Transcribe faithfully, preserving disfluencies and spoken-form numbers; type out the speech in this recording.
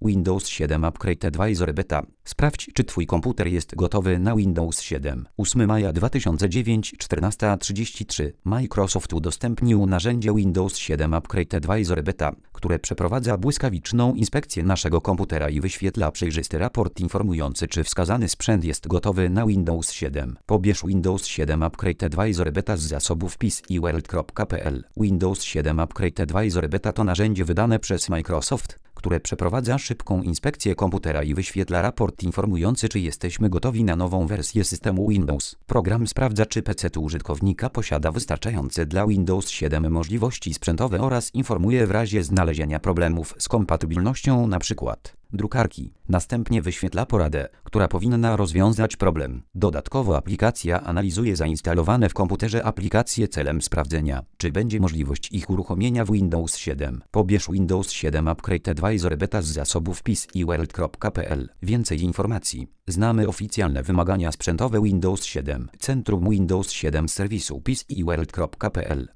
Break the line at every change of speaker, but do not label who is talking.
Windows siedem Upgrade Advisor Beta. Sprawdź, czy Twój komputer jest gotowy na Windows siedem. ósmego maja dwa tysiące dziewiątego, czternasta trzydzieści trzy. Microsoft udostępnił narzędzie Windows siedem Upgrade Advisor Beta, które przeprowadza błyskawiczną inspekcję naszego komputera i wyświetla przejrzysty raport informujący, czy wskazany sprzęt jest gotowy na Windows siedem. Pobierz Windows siedem Upgrade Advisor Beta z zasobów p c i world kropka p l. Windows siedem Upgrade Advisor Beta to narzędzie wydane przez Microsoft, które przeprowadza szybką inspekcję komputera i wyświetla raport informujący, czy jesteśmy gotowi na nową wersję systemu Windows. Program sprawdza, czy P C użytkownika posiada wystarczające dla Windows siedem możliwości sprzętowe oraz informuje w razie znalezienia problemów z kompatybilnością, np. drukarki. Następnie wyświetla poradę, która powinna rozwiązać problem. Dodatkowo aplikacja analizuje zainstalowane w komputerze aplikacje celem sprawdzenia, czy będzie możliwość ich uruchomienia w Windows siedem. Pobierz Windows siedem Upgrade Advisor Beta z zasobów p c i world kropka p l. Więcej informacji. Znamy oficjalne wymagania sprzętowe Windows siedem. Centrum Windows siedem z serwisu p c i world kropka p l.